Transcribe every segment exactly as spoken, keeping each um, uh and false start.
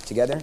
Together.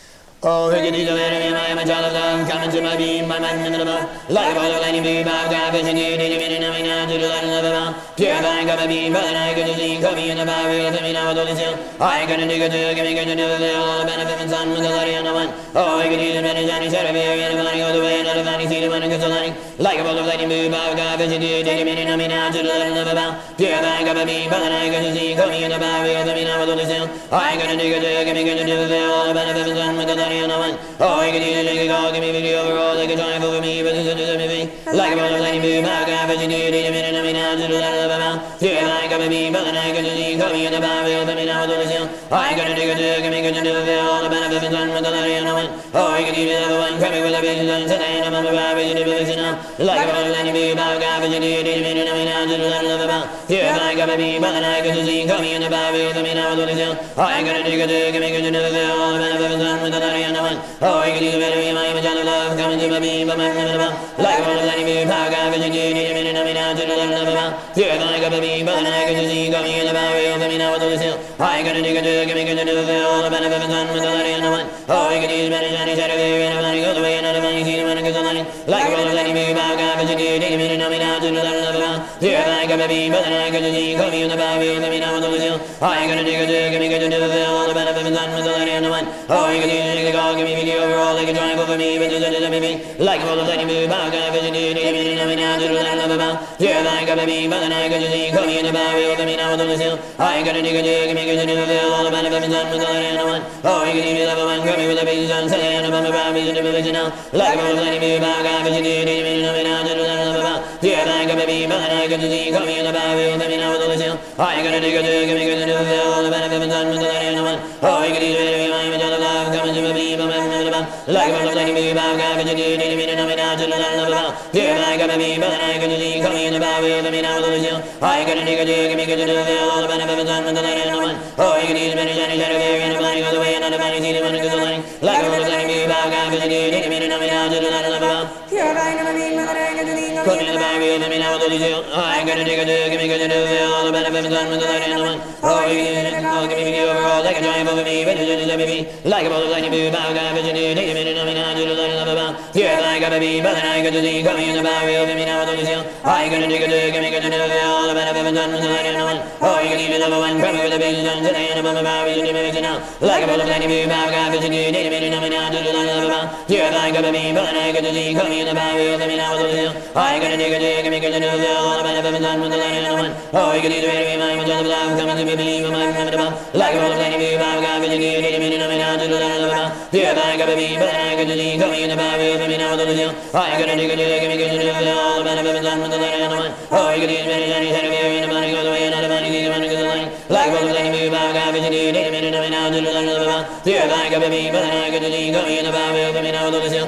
Oh, look at these little men, I am a child of love, coming to my beam, my mind in the love. Like a ball of lightning, babe, I've got vision, you did a minute, I mean, I'm to the light of love. Pure vine, got my beam, but I could see, come in the bar, let me know what all is ill. I couldn't dig a two, give me good to do the all the benefit and sun with the light on the one. Oh, I could use a minute, Johnny, set a beer, and a money go the way, another funny see the one who gets a lighting. Like a ball of lightning, babe, I've got vision, you did a minute, I mean, I'm to the light of love. Pure vine, got my beam, but I could see, come in the bar, let me know what all is ill. I couldn't dig a two, give me good to do the all the benefit and sun with the light on the one. Oh, I can eat it, go, give me video overall, they can drive over me, but it's a me. Like a ball of lightning, boom, I've got vision, you need a minute, I mean, I'm to the light of the mouth. Yeah, I got me, but I can see, come in the bar, let me know what all is ill. I got a dig a dig, give me good to do the all the benefit and done with the light on the one. Oh, I can eat it, one, come in with a vision, and today I'm on the bar, vision, vision now. Like a ball of lightning, boom, I've got vision, you need a minute, I mean, I'm to the light of the mouth. Yeah, I got me, but I can see, come in the bar, let me know what all is ill. I got a dig a dig, give me good to do the all the benefit and done with the light on the one. Oh, I can eat it, I am a child of love, coming to my beam, but my mind about. Like a ball of lightning, boom, I've got vision, you need a minute, I mean, I'm to the light of the mouth. Yeah, I got me, but I can see, come in the bar, let me know what all is ill. I got a dig a dig, give me good to do the all the benefit and done with the light on the one. Oh, I can eat it, Johnny, set a beer, and a money go the way, another money see the one who gets a lighting. Like a ball of lightning, boom, I've got vision, you need a minute, I mean, I'm to the light of the mouth. Yeah, I got me, but I can see, come in the bar, let me know what all is ill. I got a dig a dig, give me good to do the all the benefit and done with the light on the one. Oh, I can eat it, go, give me video overall, they can drive over me, but it's a me. Like a ball of lightning, boom, I've got vision, you need a minute, I mean, I'm to the light of the mouth. Yeah, I got me, but I can see, come in the bar, let me know what all is ill. I got a dig a dig, give me good to do the all the benefit and done with the light on the one. Oh, you can eat it, love one, come in with a vision, and say, and I'm a bar, vision, vision now. Like a ball of lightning, boom, I've got vision, you need a minute, I mean, I'm to the light of the mouth. Yeah, I got me, but I can see, come in the bar, let me know what all is ill. I got a dig a dig, give me good to do the all the benefit and done with the light on the one. Oh, you can eat it, I'm a child of love, coming to my beam, but my mind about. Like a ball of lightning, boom, I've got vision, you need a minute, I mean, I'm to the light of the mouth. Yeah, I got me, but I can see, come in the bar, let me know what all is ill. I got a dig a dig, give me good to do the all the benefit and done with the light on the one. Oh, you can eat it, Johnny, set a beer, and a money go the way, another money see the one who gets a lighting. Like a ball of lightning, boom, I've got vision, you need a minute, I mean, I'm to the light of the mouth. Pure vine, I'm a beam, but I can see, come in the bar, let me know what all is ill. I got a dig a dig, give me good to do the all the benefit and done with the light on the one. Oh, you can eat it, go, give me video overall, they can drive over me, but it's a me. Like a ball of lightning, boom, I've got vision, you need a minute, I mean, I'm to the light of the mouth. Yeah, I got a beam, but I can see, come in the bar, let me know what all is ill. I got a dig a dig, give me good to do the all the benefit and done with the light on the one. Oh, you can eat it, love one, come in with a vision, and today I'm on the bar, vision, vision now. Like a ball of lightning, boom, I've got vision, you need a minute, I mean, I'm to the light of the mouth. Yeah, I got a beam, but I can see, come in the bar, let me know what all is ill. I got a dig a dig, give me good to do the all the benefit and done with the light on the one. Oh, you can eat it, I'm a child of love, coming to me, believe in my mind about. Like a ball of lightning, boom, I've got vision, you need a minute, I mean, I'm to the light of the mouth. Yeah, I got a beam, but I can see, come in the bar, let me know what all is ill. I got a dig a dig, give me good to do the all the benefit and done with the light on the one. Oh, you can eat it, Johnny, set a beer, and a money go the way, another money see the one who gets a lighting. Like a ball of lightning, boom, I've got vision, you need a minute, I mean, I'm to the light of the mouth. Yeah, I got a beam, but I can see, come in the bar, let me know what all is ill.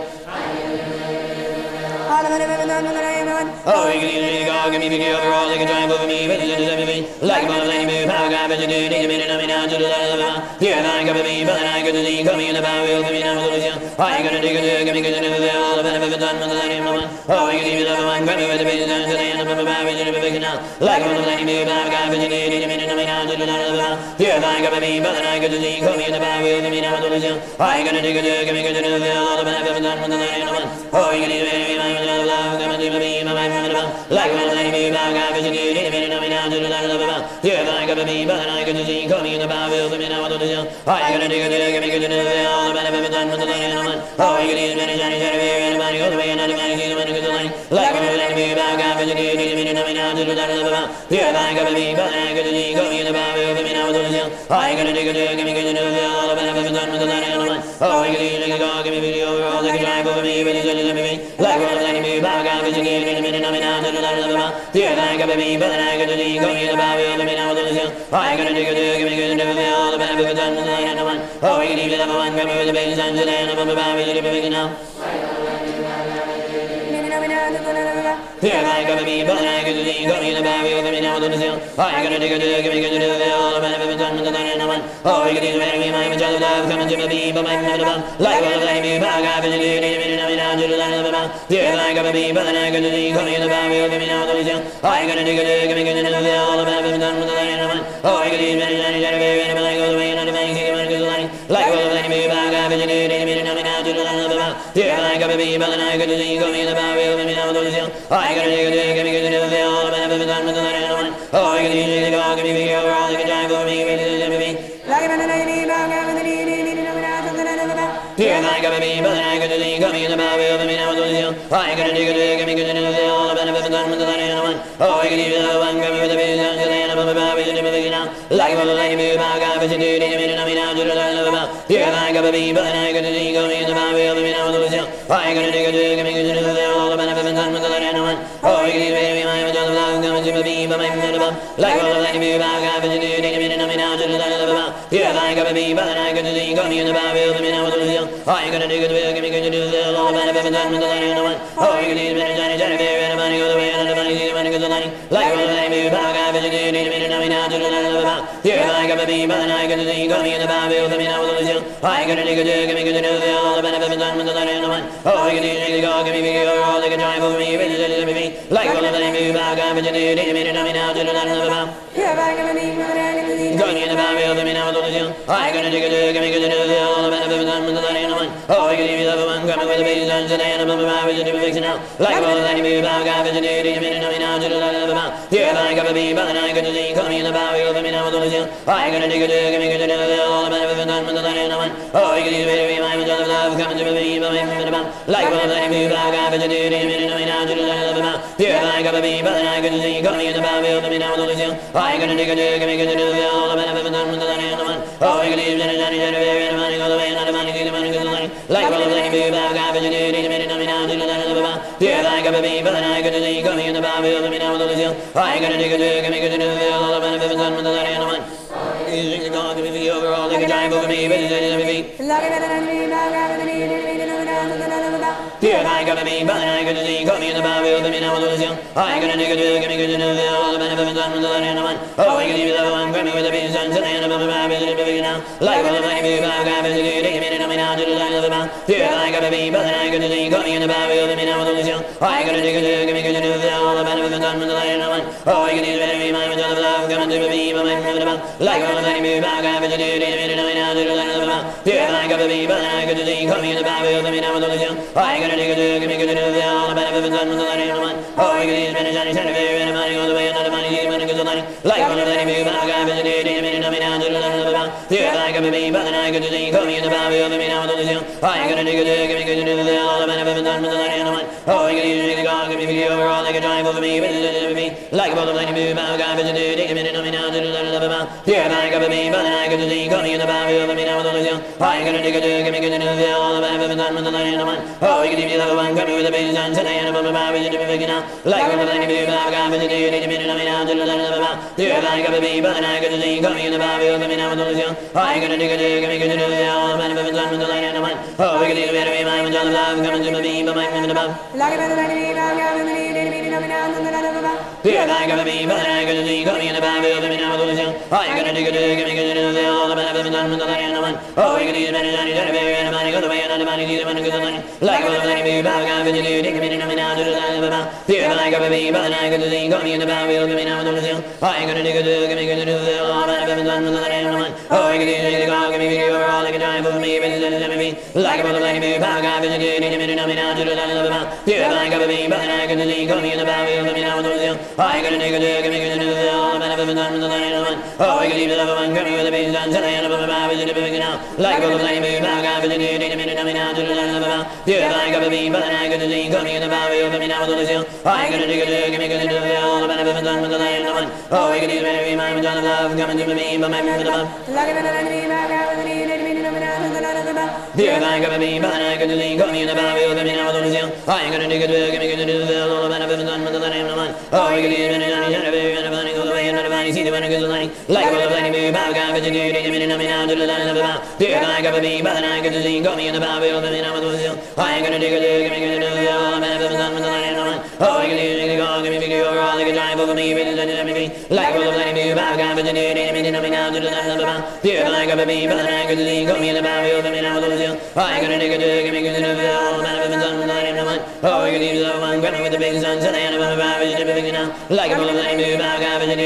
Oh, you can eat it, go, give me video overall, they can drive over me, but it's a me. Like a ball of lightning, boom, I've got vision, you need a minute, I mean, I'm to the light of the mouth. Yeah, I got me, but I can see, come in the bar, let me know what all is ill. I got a dig a dig, give me good to do the all the benefit and done with the light on the one. Oh, you can eat it, love one, grab me with the vision, and today I'm on the bar, vision, vision now. Like a ball of lightning, boom, I've got vision, you need a minute, I mean, I'm to the light of the mouth. Yeah, I got me, but I can see, come in the bar, let me know what all is ill. I got a dig a dig, give me good to do the all the benefit and done with the light on the one. Oh, you can eat it, I'm a child of love, coming to me, my mind about. Like a ball of lightning, boom, I've got vision, you need a minute, I mean, I'm to the light of the mouth. Yeah, I got me, but I can see, come in the bar, let me know what all is ill. I got a dig a dig, give me good to do the all the benefit and done with the light on the one. Oh, you can eat it, Johnny, set a beer, and a money go the way, another money see the one who gets a lighting. Like a ball of lightning, boom, I've got vision, you need a minute, I mean, I'm to the light of the mouth. Yeah, I got me, but I can see, come in the bar, let me know what all is ill. I got a dig a dig, give me good to do the all the benefit and done with the light on the one. Oh, you can eat it, go, give me video overall, they can drive over me, but it's a me. Like a ball of lightning, boom, I've got vision, you need a minute, I mean, I'm to the light of the mouth. Yeah, I got me, but I can see, come in the bar, let me know what all is ill. I got a dig a dig, give me good to do the all the benefit and done with the light on the one. Oh, you can eat it, love one, grab me with the vision, and today I'm on the bar, vision, vision now. Yeah, I got me, but I can see, come in the bar, let me know what all is ill. I got a dig a dig, give me good to do the all the benefit and done with the light on the one. Oh, you can eat it, I'm a child of love, coming to me, but my mind about. Like a ball of lightning, boom, I've got vision, you need a minute, I mean, I'm to the light of the mouth. Yeah, I got me, but I can see, come in the bar, let me know what all is ill. I got a dig a dig, give me good to do the all the benefit and done with the light on the one. Oh, you can eat it, Johnny, set a beer, and a money go the way, another money see the one who gets a lighting. nine, like a little baby, back, I vision it, a minute, I'm out to the land of the mouth. Yeah, I got a baby, but I got to see, go me in the bar, we'll be out of the hill. I got to dig a dig, give me good to do the all, but I've been done with the land of one. Oh, I can usually go, give me the overall, they can drive for me, really, let me be. Like a baby, back, I vision it, a minute, I'm out to the land of the mouth. Yeah, I got a baby, but I got to see, go me in the bar, we'll be out of the hill. I got to dig a dig, give me good to do the all, but I've been done with the land of one. Oh, I can usually go, I'm coming with the business, the land of the bar, we'll be now. Like a little baby, back, I vision it, a minute, I'm out to the land of the mouth. Yeah, I got a baby, but I got to see, go me in the bar, we'll be out of the hill. I got to dig a dig, give me good to do the all, but I've been done with the land of one. Oh, I can usually go, I'm coming with the business, the land of the bar. Like a little baby, back, I vision it, a minute, I'm out to the land of the mouth. Yeah, I got a baby, but I got to see, go me in the bar, we'll be out of the hill. I got to dig a dig, give me good to do the all, but I've been done with the land of one. Oh, I can usually Johnny, Johnny, Bear, and the money goes away, and the money, the money goes away. Like a little baby, back, I vision it, a minute, I'm out to the land of the mouth. Yeah, I got a baby, but I got to see, go me in the bar, we'll be out of the hill. I got to dig a dig, give me good to do the all, but I've been done with the land of one. Oh, I can usually go, give me big overall, they can drive over me, really, let me be. Like a little baby, back, I vision it, a minute, I'm out to the land of the mouth. Yeah, back, I vision it, a minute, Go me in the bar, we'll be out of the hill. I got to dig a dig, give me good to do the all, but I've been done with the land of one. Oh, I can even love one, coming with the baby's sons, and I am a bar, vision to be fixing out. Like a little baby, back, I vision it, a minute, I'm out to the land of the mouth. Yeah, I got a baby, but I got to see, go me in the bar, we'll be out of the hill. I got to dig a dig, give me good to do the all, but I've been done with the land of one. Oh, I can even be my of love, coming to me, but I'm in the mouth. Like a little baby, back, I vision it, a minute, I'm out to the land of the mouth. Yeah, I got a baby, but I got to see, go me in the bar, we'll be out of the hill. I got to dig a dig, give me good to do the all, but I've been done with the land of one. Oh, I can even be Johnny, Johnny, Bear, and the money goes away, and the money, the money goes away. Like a little baby, back, I vision it, a minute, I'm out to the land of the mouth. Yeah, I got a baby, but I got to see, go me in the bar, we'll be out of the hill. I got to dig a dig, give me good to do the all, but I've been done with the land of one. Using the God to be the overall, they can drive over me, but it's let me be. Like a baby, back, I vision it, a minute, I'm out to the land of the mouth. Yeah, I got a baby, but I got to see, got me in the bar, we'll be out of the hill. I got to dig a dig, give me good to do the all, but I've been done with the land of one. Oh, I can even love one, grab me with the business, and I am a bar, we'll be big now. Like a little baby, back, I vision it, a minute, I'm out to the land of the mouth. Yeah, I got a baby, but I got to see, got me in the bar, we'll be out of the hill. I got to dig a dig, give me good to do the all, but I've been done with the land of one. Oh, I can even be my of love, coming to me, but I'm in the mouth. Like a little baby, back, I vision it, a minute, I'm out to the land of the mouth. Yeah, I got a baby, but I got to see, got me in the bar, we'll be out of the hill. I got to dig a dig, give me good to do the all, but I've been done with the land of one. Oh, I can even be Johnny, Johnny, Bear, and the money goes away, and the money, the money goes away. Like a little baby, back, I vision it, a minute, I'm out to the land of the mouth. Yeah, I got a baby, but I got to see, got me in the bar, we'll be out of the hill. I got to dig a dig, give me good to do the all, but I've been done with the land of one. Oh, I can even go, give me big overall, they can drive over me, but let me be. Like a little baby, back, I vision it, a minute, I'm out to the land of the mouth. Yeah, I got a baby, but I got to see, got me in the bar, we'll be out of the hill. I got to dig a dig, give me good to do the all, but I've been done with the land of one. Oh, I can even love one, got me with the baby's sons, and I am a bar, vision to be fixing out. Like a little baby, back, I vision it, a minute, I'm out to the land of the mouth. Yeah, I got a baby, but I got to see, got me in the bar, we'll be out of the hill. I got to dig a dig, give me good to do the all, but I've been done with the land of one. Oh, I can even be my of love, coming to me, but I'm in the mouth. Like a baby, back, I vision it, a minute, I'm out to the land of the mouth. Yeah, I got a baby, but I got to see, got me in the bar, we'll be out of the hill. I got to dig a dig, give me good to do the all, but I've been done with the land of one. Oh, I can even be Johnny, Johnny, Bear, and the money goes away, and the money, the money goes away. Like a little baby, back, I vision it, a minute, I'm out to the land of the mouth. Yeah, I got a baby, but I got to see, got me in the bar, we'll be out of the hill. I got to dig a dig, give me good to do the all, but I've been done with the land of one. Oh, I can even go, give me big overall, they can drive over me, but let me be. Like a little baby, back, I vision it, a minute, I'm out to the land of the mouth. Yeah, I got a baby, but I got to see, got me in the bar, we'll be out of the hill. I got to dig a dig, give me good to do the all, but I've been done with the land of one. Oh, I can even love one, grab me with the baby's sons, and I am a bar, vision to be fixing out. Like a little baby, back, I vision it, a minute, I'm out to the land of the mouth. Yeah, I got a baby, but I got to see, got me in the bar, we'll be out of the hill. I got to dig a dig, give me good to do the all, but I've been done with the land of one. Oh, I can even be my of love, coming to me, but I'm in the mouth. Like a baby, back, I vision it, a minute, I'm out to the land of the mouth. Yeah, I got a baby, but I got to see, got me in the bar, we'll be out of the hill. I got to dig a dig, give me good to do the all, but I've been done with the land of one. Oh, I can even be Johnny, Johnny, Bear, and the money goes away, and the money, see the money goes away. Like a little baby, back, I vision it, a minute, I'm out to the land of the mouth. Yeah, I got a baby, but I got to see, got me in the bar, we'll be out of the hill. I got to dig a dig, give me good to do the all, but I've been done with the land of one. Oh, I can even go, give me big overall, they can drive over me, but let me be. Like a little baby, back, I vision it, a minute, I'm out to the land of the mouth. Yeah, I got a baby, but I got to see, got me in the bar, we'll be out of the hill. I got to dig a dig, give me good to do the all, but I've been done with the land of one. Oh, I can even love one, grab me with the big sons, and I am a bar, vision to be fixing out. Like a little baby, back, I vision it, a minute,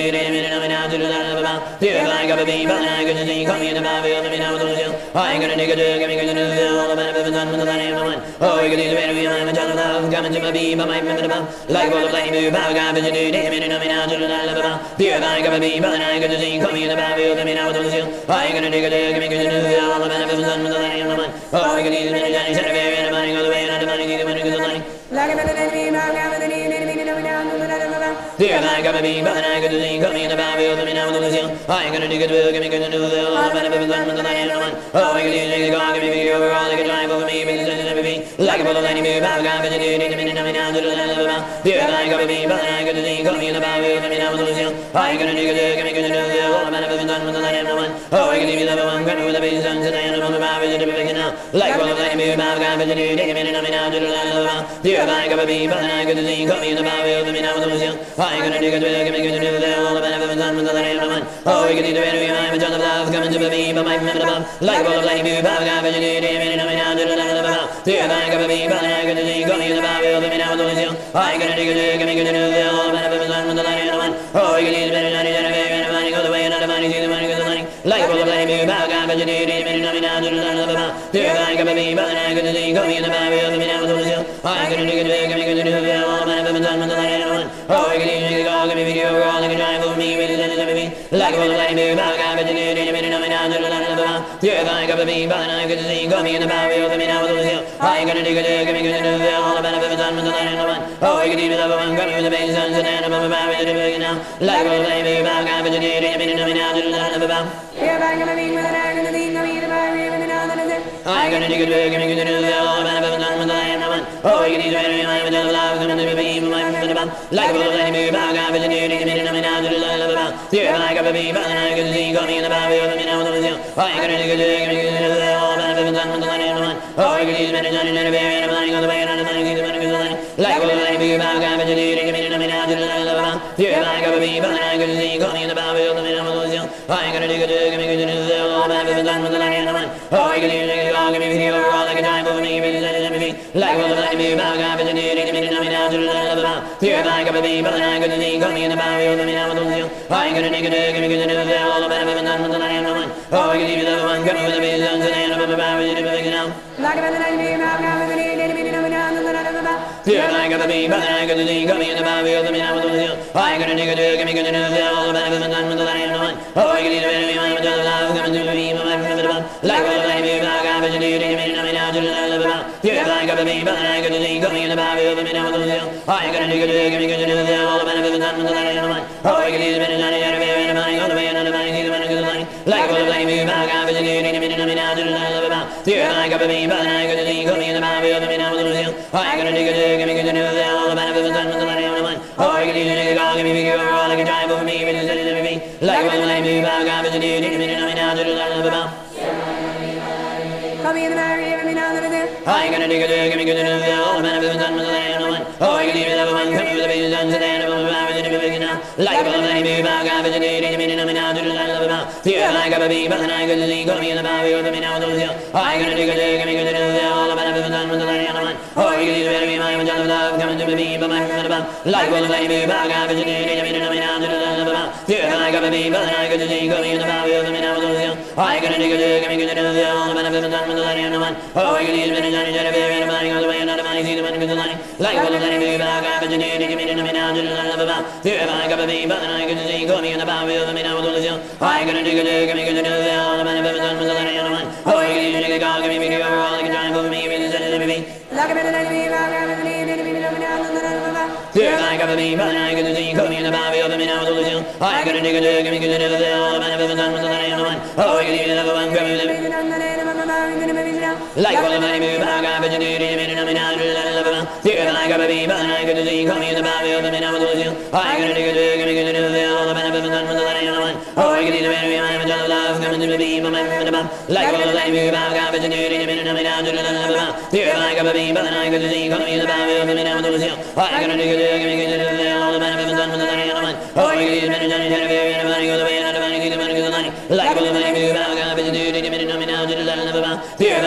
Namina to the Lava, dear like a baby, but I could see coming in the Baby of the Minavation. I can dig a dig, giving it to all the benefit of the name. Oh, you can do it, I'm a child of love, coming to my bee, but my member like all the flame, you bow, garbage, and do, damn it, Namina to the Lava, dear like a baby, but I could see coming in the Baby of the Minavation. I can dig a dig, giving it to all the benefit of the name. Oh, you can do it, and I'm very money, all the way, and the money, the money, the money. Like a enemy, I'm having an enemy, no, no, no, no. Dear like a baby, but I could see coming in the Baby of the Minavation. I can dig a dig, giving it to all the benefit of the name. Oh, you can do it, give me overall, like a drive over me, like a little lady, bow, garbage, and do, damn it, Namina to the Lava, dear like a baby, but I could see coming in the Baby of the Minavation. I can dig a dig, giving it to all the benefit of the name. Oh, I can give you the one, grab with the baby, and I am on the Baby to the beginning now. Like a little lady, bow, garbage, and do, damn it, Namina to the Lava, dear like a baby, but I could see coming in the Baby of the Minavation. I can dig a dig, giving it to all the benefit of the name. Oh, you can do it, I'm a child of love, coming to me, but my member above, like a little lady, bow, garbage, and do, damn it, Namina to the Lava, dear like a baby, but I could see coming in the Baby of the Minavation. I can dig a dig, giving it to all the benefit of the name. Oh, you can do it, and I'm go the way, and I'm money, see the money, the money, like a little lady, bow, garbage, and do, damn it, Namina to the Lava, dear like a baby, but I could see coming in the Baby of the Minavation. I can dig a dig, giving it to all the benefit of the name. Oh, you can do it, all give me video, all like a drive over me, with it, like a little lady, bow, garbage, and do, damn it, Namina to the Lava, dear like a baby, but I could see coming in the Baby of the Minavation. I can dig a dig, giving it to all the benefit of the name. Oh, you can do it, love one, come with the baby, sons, and I'm a Baby to the beginning now, like a little lady, bow, garbage, and do, damn it, Namina to the Lava. Here back of me with an eye and the thing of me, the Baby of the Minavation. I can dig a dig, giving it to all the benefit of the name. Oh, you can do it, I'm a child of love, coming to me, but my member above, like a little lady, bow, garbage, and do, damn it, Namina to the Lava, dear like a baby, but I could see coming in the Baby of the Minavation. I can dig a dig, giving it to all the benefit of the name. Oh, you can do it, and I'm very money, all the way, and the money, the money, the money, like a little lady, bow, garbage, and do, damn it, Namina to the Lava, dear like a baby, but I could see coming in the Baby of the Minavation. I can dig a dig, giving it to all the benefit of the name. Oh, you can do it, all give me video, all like a drive over me, with it, like a little lady, bow, garbage, and do, damn it, Namina to the Lava, dear like a baby, but I could see coming in the Baby of the Minavation. I can dig a dig, giving it to all the benefit of the name. Oh, you can do it, one, come with the baby, sons, and I'm a Baby to the beginning now. Like a enemy, I'm having an enemy, no, no, no, no. Dear like a baby, but I could see coming in the Baby of the Minavation. I can dig a dig, giving it to all the benefit of the name. Oh, you can do it, I'm a child of love, coming to me, but my member above, like a little lady, bow, garbage, and do, damn it, Namina to the Lava, dear like a baby, but I could see coming in the Baby of the Minavation. I can dig a dig, giving it to all the benefit of the name. Oh, you can do it, and I'm very money, all the way, and the money, the money, the money, like a little lady, bow, garbage, and do, damn it, Namina to the Lava, dear like a baby, but I could see coming in the Baby of the Minavation. I can dig a dig, giving it to all the benefit of the name. Oh, you can do it, all give me video, all like a drive over me, with it, like a little lady, bow, garbage, and do, damn it, Namina to the Lava. Come in the Baby of the Minavation. I can dig a dig, giving it to all the benefit of the name. Oh, you can do it, one, come with the baby, sons, and I'm a Baby to the beginning now, like a little lady, bow, garbage, and do, damn it, Namina to the Lava, dear like a baby, but I could see coming in the Baby of the Minavation. I can dig a dig, giving it to all the benefit of the name. Oh, you can do it, I'm a child of love, coming to me, but my member above, like a little lady, bow, garbage, and do, damn it, Namina to the Lava, dear like a baby, but I could see coming in the Baby of the Minavation. I can dig a dig, giving it to all the benefit of the name. Oh, you can do it, and I'm very money, all the way, and the money, see the money, the money, like a little lady, bow, garbage, and do, damn it, Namina to the Lava, dear like a baby, but I could see coming in the Baby of the Minavation. I can dig a dig, giving it to all the benefit of the name. Oh, you can do it, all give me video, all like a drive over me, with it, Like a enemy, I'm having an enemy, no, no, no. dear like a baby, but I could see coming in the Baby of the Minavation. I can dig a dig, giving it to all the benefit of the name. Oh, you can do it, one, come with it, like a little lady, bow, garbage, and do, damn it, Namina to the Lava, dear like a baby, but I could see coming in the Baby of the Minavation. I can dig a dig, giving it to all the benefit of the name. Oh, you can do it, I'm a child of love, coming to me, but my member above, like a little lady, bow, garbage, and do, damn it, Namina to the Lava, dear like a baby, but I could see coming in the Baby of the Minavation. I can dig a dig, giving it to all the benefit of the name. Oh, you can do it, and I'm money, all the way, and the money, the money, the money, like a little lady, bow, garbage, and do, damn it, Namina to the Lava, dear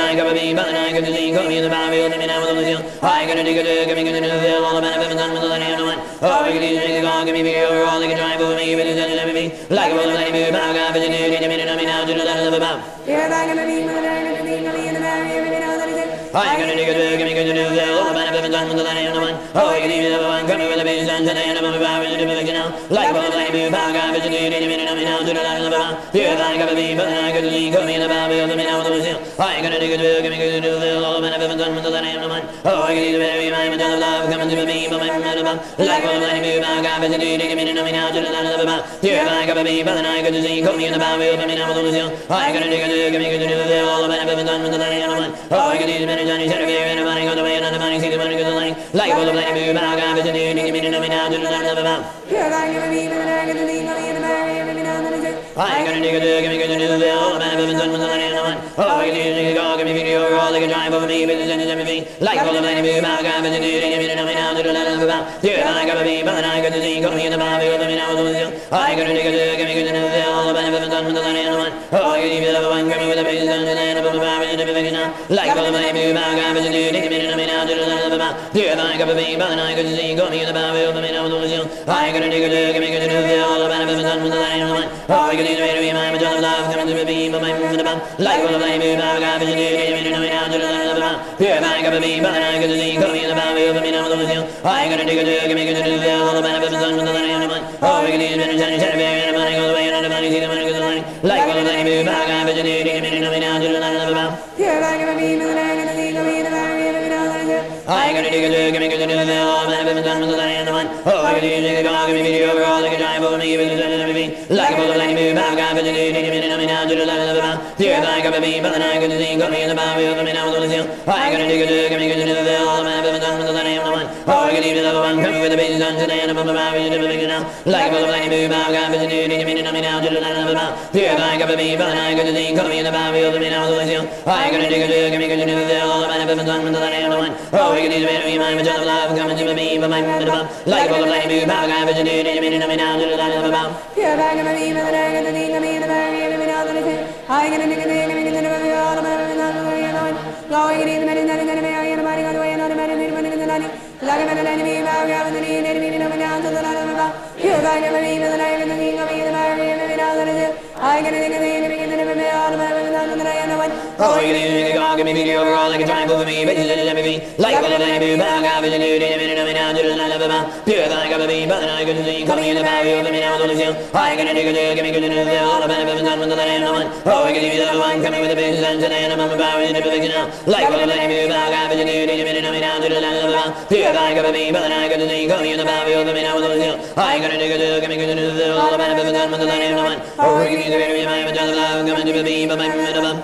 I got a beam, but I got to see, come in the Bible, let me know what I'm I got to dig a dig, give me good to feel all the benefit and done with the land of one. Oh, I can eat a dog, give me beer, all they can drive over me, but it's not everything. Like a little lady, but I got a minute, a minute, I mean, now to the letter of the mouth. Yeah, I got a beam, but I got to see, come in the Bible, let me know what I'm I got a dig a dig, give me good to feel all the benefit and done with the land of one. Oh, I can eat a one, come with a business and the end of my Bible, to the now. Like a little lady, but I got a minute, a minute, I mean, now to the letter of the mouth. Yeah, I got a beam, but I got to see, come in the Bible, let me know what I'm I got a dig a dig, give me good to feel all the benefit and done with the land of one. Oh, I can eat a very mind, but love coming to me, but my mother, like a little lady, but I got a minute, a minute, I mean, now to the letter of the mouth. Yeah, I got a beam, but I got to see, come in the Bible, let me know what I'm I got a dig a dig, give me good to feel all the benefit and done with the land of one. Oh, I can eat a minute, Johnny, Saturday, and the money goes away, and the money see the money goes away. Like a little lady, but I got a minute, a minute, I mean, now to the letter of the mouth. Yeah, I got a beam, but I got to see, come in the Bible, let me know what I'm I got a dig a dig, give me good to feel all the benefit and done with the land of one. Oh, I can eat a dig a dog, give me video, all they can drive over me, but it's everything. Like a little lady, but I got a minute, a minute, I mean, now to the letter of the mouth. Yeah, I got a beam, but I got to see, come in the Bible, let me know what I'm I got a dig a dig, give me good to feel all the benefit and done with the land of one. Oh, I can eat a one, come with a business and the land of the Bible, and everything now. Like a little lady, but I got a minute, a minute, I mean, now to the letter of the mouth. Yeah, I got a beam, but I got to see, come in the Bible, let me know what I'm I got a dig a dig, give me good to feel all the benefit and done with the land of one. Oh, I can eat a beam, I'm a child of love, coming to the beam, but my like a little lady, but I got a minute, a minute, I mean, now to the letter of the mouth. Yeah, I got a beam, but I got to see, come in the Bible, let me know what I'm I got a dig a dig, give me good to feel all the benefit and done with the land of one. Oh, I can eat a minute, and the money goes away, and the money see the money goes away. Like a little lady, but I got a minute, a minute, I mean, now to the letter of the mouth. Yeah, I got a beam, but I got to see, come in the Bible, let me know what I'm I got a dig a dig, give me good to feel all the benefit and done with the land of one. Oh, I can eat a dig a dog, give me video, all they can drive over me, but it's everything. Like a little lady, but I got a minute, a minute, I mean, now to the letter of the mouth. Yeah, I got a beam, but I got to see, come in the Bible, let me know what I'm I got a dig a dig, give me good to feel all the benefit and done with the land of one. Oh, I can eat a little one, coming with a business and the end of my Bible, and everything now. Like a little lady, but I got a minute, a minute, I mean, now to the letter of the mouth. Yeah, I got a beam, but I got to see, come in the Bible, let me know what I'm I got a dig a dig, give me good to feel all the benefit and done with the land of one. Oh, I can eat a better mind, but just love coming to me, but my mother, like a little lady, but I got a minute, a minute, I mean, now to the letter of the mouth. Yeah, I got a beam, but I got to see, come in the Bible, let me know what I'm I got a dig a dig, give me good to feel all the benefit and done with the land of one. Oh, I can eat a minute, and the money goes away, and the money see the money goes away. Like a minute, and me, but I got a minute, a minute, I mean, now to the letter of the mouth. Yeah, I got a beam, but I got to see, come in the Bible, let me know what I'm I got a dig a dig, give me good to feel all the benefit and done with the land of one. Oh, I can eat a dog, give me video, all they can drive over me, but it's everything. Like a little lady, but I got a minute, a minute, I mean, now to the letter of the mouth. Yeah, I got a beam, but I got to see, come in the Bible, let me know what I'm I got a dig a dig, give me good to feel all the benefit and done with the land of one. Oh, I can eat a one, coming with a business and the end of my Bible, and everything now. Like a little lady, but I got a minute, a minute, I mean, now to the letter of the mouth. Yeah, I got a beam, but I got to see, come in the Bible, let me know what I'm I got a dig a dig, give me good to feel all the benefit and done with the land of one. Oh, I can eat a very mind, but just love coming to me, but my mother.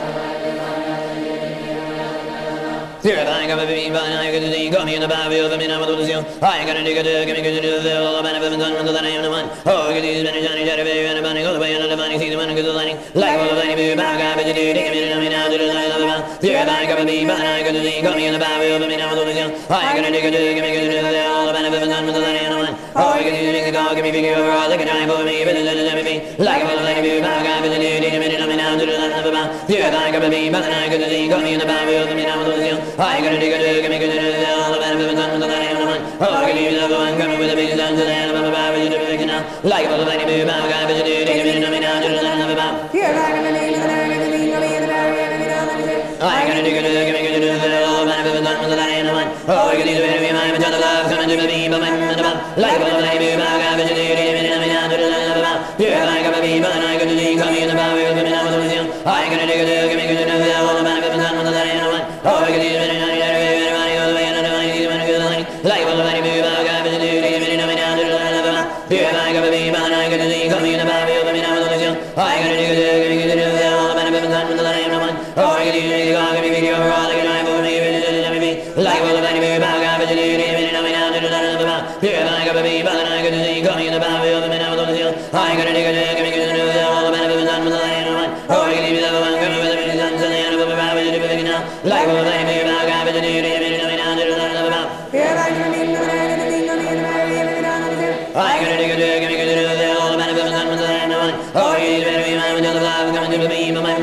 Here I got a beam, but I got to see, come in the Bible, let me know what I'm I got a dig a dig, give me good to feel all the benefit and done with the land of one. Oh, I can eat a minute, Johnny, Johnny, baby, and the money goes away, and the money see the money goes away. Like a little lady, but I got a minute, a minute, I mean, now to the letter of the mouth. Here I got a beam, but I got to see, come in the Bible, let me know what I'm I got a dig a dig, give me good to feel all the benefit and done with the land of one. Oh, I can eat a dig a dog, give me video, all they can drive over me, but it's everything. Like a little lady, but I got a minute, a minute, I mean, now to the letter of the mouth. Here I got a beam, but I got to see, come in the Bible, let me know what I'm I got a dig a dig, give me good to feel all the benefit and done with the land of one. Oh, I can eat a one, coming with a business and the end of my Bible, and everything now. Like a little lady, but I got a minute, a minute, I mean, now to the letter of the mouth. Yeah, I got a beam, but I got to see, come in the Bible, let me know what I'm I got a dig a dig, give me good to feel all the benefit and done with the land of one. Oh, I can eat a better mind, but just love coming to me, but my mother. Like a little lady, but I got a minute, a minute, I mean, now to the letter of the mouth. Yeah, I got a beam, but I got to see, come in the Bible, let me know what I'm I got a dig a dig, give me good to feel all the benefit and done with the land of one. Oh, I can eat a better mind, everybody goes away, and the money see the money goes away. Like a little lady, but I got a minute, a minute, I mean, now to the letter of the mouth. Yeah, I got a beam, but I got to see, come in the Bible, let me know what I'm I got a dig a dig, give me good to feel all the benefit and done with the land of one. Oh, I can eat a dig a dog, give me video, all they can drive over me, but it's everything. Like a little lady, but I got a minute, a minute, I mean, now to the letter of the mouth. Yeah, I got a beam, but I got to see, come in the Bible, let me know what I'm I got a dig a dig, give me good to feel all the benefit and done with the land of one. Oh, I can eat a one, coming with a business and the end of my Bible, and everything now. Like a little lady, but I got a minute, a minute, I mean, now to the letter of the mouth. Yeah, I got a beam, but I got to see, come in the Bible, let me know what I'm I got a dig a dig, give me good to feel all the benefit and done with the land of one. Oh, I can eat a better mind, but just love coming to me, but my mother.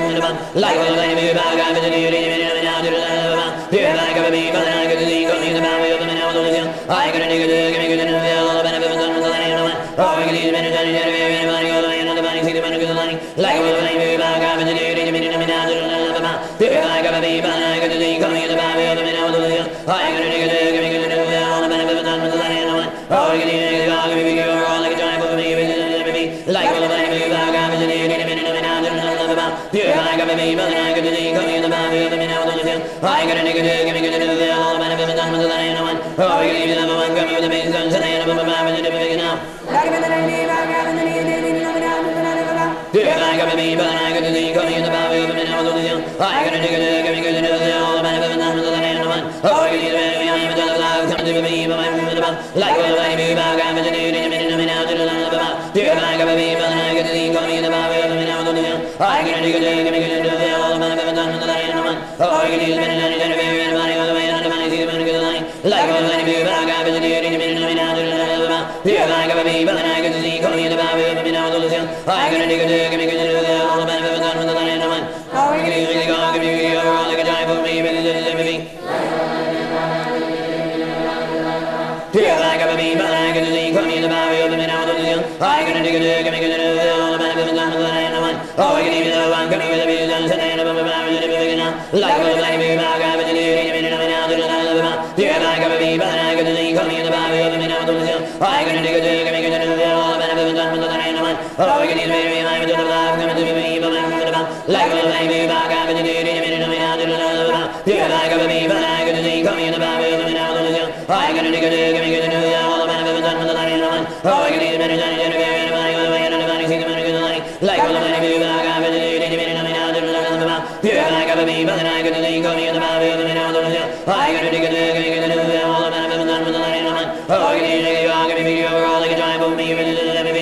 like a lady be back, I'm in the new here, like a baby, but I could see coming the boundary of the man. I got a nigga to give me good in the veil, all the benefit of the land. Oh, I can eat a minute, and everybody go away, and the body see the man of the line. Like a lady be back, I'm in the new here, like a baby, but I could see coming the boundary of the man. I got a nigga to give me good in the veil, all the benefit of the land. Oh, I can eat a dog, give me good, all like a giant for me, like a lady be back, I'm in the new here, like a baby, but I could see coming the boundary of the man. I got a nigga to give me good in the veil, all the benefit of the land. Oh, I can eat another one, come with the big guns, and I am a man with the big now. Here, I got a baby, but I got to see coming in the boundary of the man. I got a nigga to give me good in the veil, all the benefit of the land. Oh, I can eat a baby, I am a dog, come to me, but I'm with the bum. Like a baby, but I got to see coming in the man. Here, I got a baby, but I got to see coming in the boundary of the man. I got a nigga to give me good in the veil, all the benefit of the land. Oh, I can eat a minute and a baby, and I go away, and the money see the man good line. Like a baby, but I got to see coming in the man. Here, I got a baby, but I got to see coming in the boundary of the man. I got a nigga to give me good in the veil, all the benefit of the land. Oh, I can eat a dog, give me good, all like a giant for me, but it's me. Here, I got a baby, but I got to see coming in the boundary of the man. I got a nigga to give me good in the veil, all the benefit of the land. Oh, I can eat a one, coming with the business, and I am a man with the big now. Like a baby, but I got to see coming in the man. Here, I got a baby, but I got to see coming in the boundary of the man. I got a nigga to give me good in the veil, all the benefit of the land. Oh, I can eat a baby, I'm with the love, coming to me, but I'm with the bum. Like a baby, but I got to see coming in the man. Here, I got a baby, but I got to see coming in the boundary of the man. I got a nigga to give me good in the veil, all the benefit of the land. Oh, I can eat a minute and a baby, and I go away, and the money see the man good line. Like a baby, but I got to see coming in the man. Here, I got a baby, but I got to see coming in the boundary of the man. I got a nigga to give me good in the veil, all the benefit of the land. Oh, I can eat a dog, give me good, all like a giant for me, but it's me.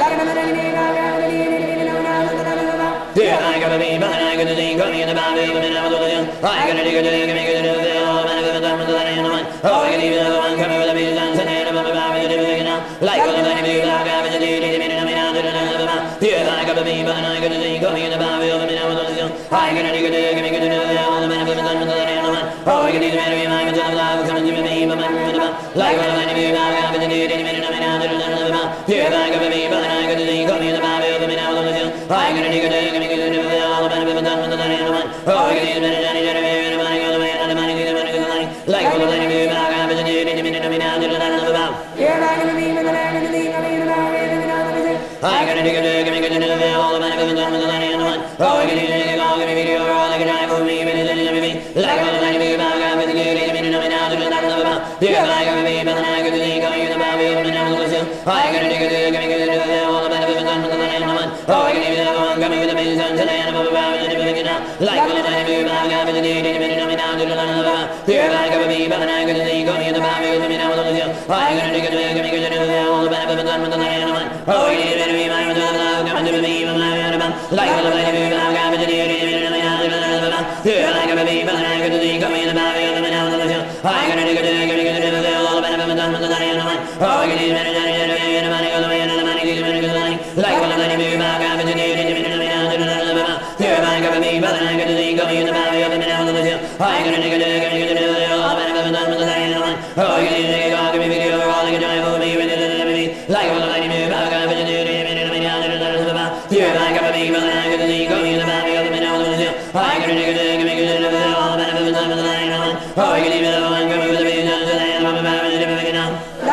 Here, I got a baby, but I got to see coming in the boundary of the man. I got a nigga to give me good in the veil, all the benefit of the land. Oh, I can eat another one, coming with a big guns, and I am a man with the big now. Like a baby, but I got to see coming in the man. Here, I got a baby, but I got to see coming in the boundary of the man. I got a nigga to give me good in the veil, all the benefit of the land. Oh, I can eat a baby, I'm with the love, coming to me, but I'm with the bum. Like a baby, but I got to see coming in the man. Here, I got a baby, but I got to see coming in the boundary of the man. I got a nigga to give me good in the veil, all the benefit of the land. Oh, I can eat a baby, and a baby, and the money goes away, and the money see the man good line. Like a baby, but I got to see coming in the man. Here, I got a baby, but I got to see coming in the boundary of the man. I got a nigga to give me good in the veil, all the benefit of the land. Oh, I can eat a nigga, all give me video, all like a giant for me, but it's me. Like a baby, but I got to see coming in the man. Here, I got a baby, but I got to see coming in the boundary of the man. I got a nigga to give me good in the veil, all the benefit of the land. Oh, I can eat another one, coming with the business, and I am a man with the big now. Like a baby, but I got to see coming in the man. Here, I got a baby, but I got to see coming in the boundary of the man. I got a nigga to give me good in the veil, all the benefit of the land. Oh, I can eat a baby, I'm with the love, coming to me, but I'm with the bum. Like a baby, but I got to see coming in the man. Here, I got a baby, but I got to see coming in the boundary of the man. I got a nigga to give me good in the veil, all the benefit of the land. Oh, I can eat a baby, and the money goes away, and the money see the man good line. Like a baby, but I got to see coming in the man. Here, I got a baby, but I got to see coming in the boundary of the man. I got a nigga to give me good in the veil, all the benefit of the land. Oh, I can eat a nigga, give me video, all like a giant for me, but it's me. Like a baby, but I got to see coming in the man. Here, I got a baby, but I got to see coming in the boundary of the man. I got a nigga to give me good in the veil, all the benefit of the land. Oh, I can eat another one, coming with the business, and I am a man with the big now.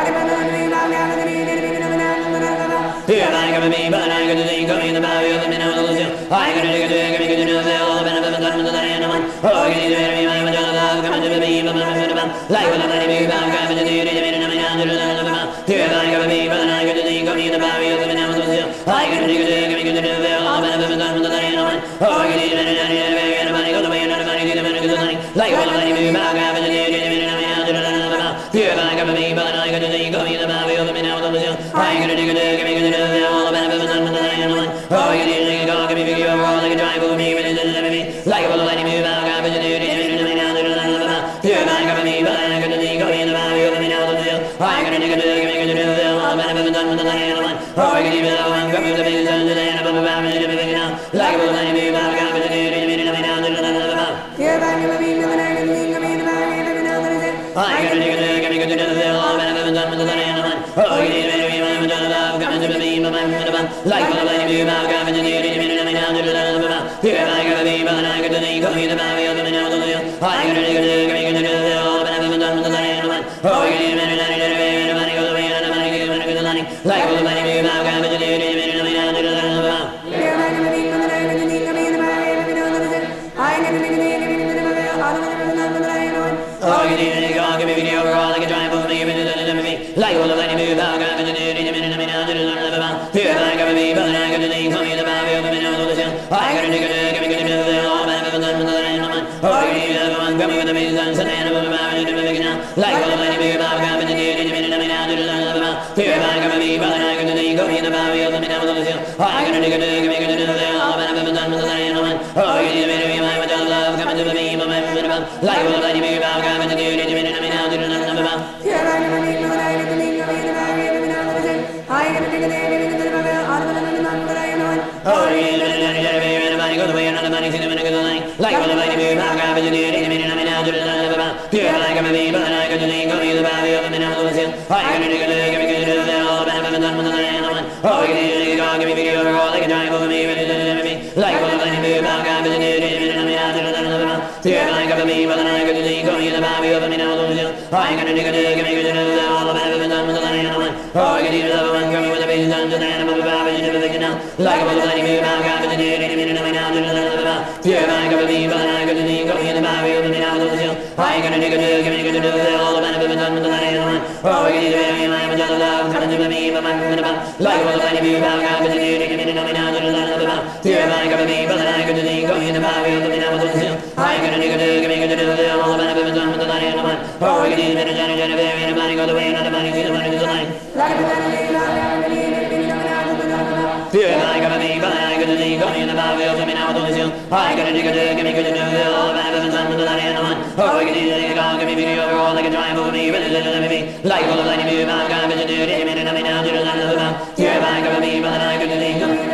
Here, I got a baby, but I got to see coming in the boundary of the man. I got a nigga to give me good in the veil, all the benefit of the land. Oh, I can eat a baby, I'm with the love, coming to me, but I'm with the bum. Like a baby, but I got to see coming in the man. Here, I got a baby, but I got to see coming in the boundary of the man. I got a nigga to give me good in the veil, all the benefit of the land. Oh, I can eat a baby, and the money goes away, and the money see the man good line. Like a baby, but I got to see coming in the man. Here, I got a baby, but I got to see coming in the boundary of the man. I got a nigga to give me good in the veil, all the benefit of the land. Oh, I can eat a nigga, give me video, all like a giant for me, but it's me. Like a baby, but I got to see coming in the man. Here, I got a baby, but I got to see coming in the boundary of the man. I got a nigga to give me good in the veil, all the benefit of the land. Oh, I can eat a one, come with the business, and I am a man with the big now. Like a baby, but I got to see coming in the man. Here by the beam of the night and the king of the valley and the other is it. I can dig it, can you do the all of it done with the animal? Oh, you need to be my love, come to me, my man, like all of you, my God, and you need to be in a minute, here I got to be, but I got to think of you, the valley of the minute. I can dig it, can you do the all of it done with the animal? Oh, you need to be in a minute, go away, and I'm going to get the money, like all of you, my God, and you need to be in a minute. Here by the beam of the night and the king of the valley and the other is it. I can dig it, can you do the all of it done with the animal? Oh, you need to go, give me video overall, like a drive over me, like all of any move, I'll go to the minute, I mean, I'll do the here I got to be, but I got to think, come in the valley of the minute, I got to dig it, give me good to the all of it done with the animal. Oh, you need to go, come with the business, and then I'm about to do the now, like all of any move, I'll go to the minute, I mean, I'll do the here I got to be, but I got to think, come in the valley of the minute, I got to dig it, give me good to the all of it done with the animal. Oh, you need to be my love, come to the beam of my like all of any move, I'll go to the minute, I mean, I'll do the here I got to be, but I got to think of you, the valley of the other is it. I got to dig it, can you do the all of it done with the animal? Oh, you need to be everybody go the way another money to the minute, like all of any move, I'll go to the minute, I mean, I'll do the here I got to be, but I got to think of you, the valley of the minute, I got to dig it, give me good to the all of it done with the animal. Oh, you need to go, give me video overall, like a drive over me, like all of any move, I'll go to the minute, I mean, I'll do the here I got to be, but I got to think of you, the valley of the minute, I got to dig it, give me good to the all of it done with the animal. Oh, I got to do the one coming with the business done to the animal, like all of any move, I'll go to the minute, I mean, I'll do the here I got to be, but I got to think of you, the valley of the minute, I got to dig it, give me good to the all of it done with the animal. Oh, I got to be my love, come to me, but my like all of any move, I'll go to the minute, I mean, I'll do the here I got to be, but I got to think of you, the valley of the minute, I got to dig it, give me good to the all of it done with the animal. Oh, I got to be the Johnny Jennifer, anybody go the way, another money, see the money to the line. Here I got to be, but I got to think of you, the valley of the minute, I got to dig it, give me good to the all of it done with the animal. Oh, I got to dig it, give me video overall, like a drive over me, like all of any move, I've got to do it, I mean, I mean, I'll do the here I got to be, but I got to think of you,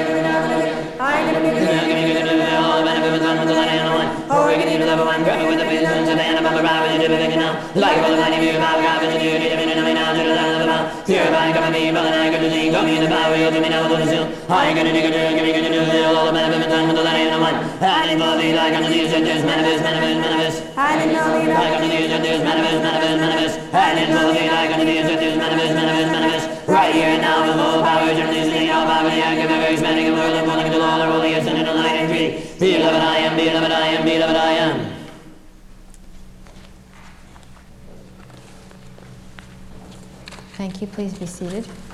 give me good to the all of it done with the animal. Oh, I got to do the one coming with the business, and then I'm about to do it now, like all of any move, I've got to do it, I mean, I mean, I'll do the here I got to be, but I got to think of you, the valley of the minute, I got to dig it, give me good to the all of it done with the animal. And in body, like on the news, and there's manifest, manifest, manifest. And in body, like on the news, and there's manifest, manifest, manifest. And in body, like on the news, and there's manifest, manifest, manifest. Right here and now, with all power, journalism, all power, the active, ever expanding the world, and pulling to all the world, yes, and in the light and free. Beloved I am, beloved I am, beloved I am. Thank you. Please be seated.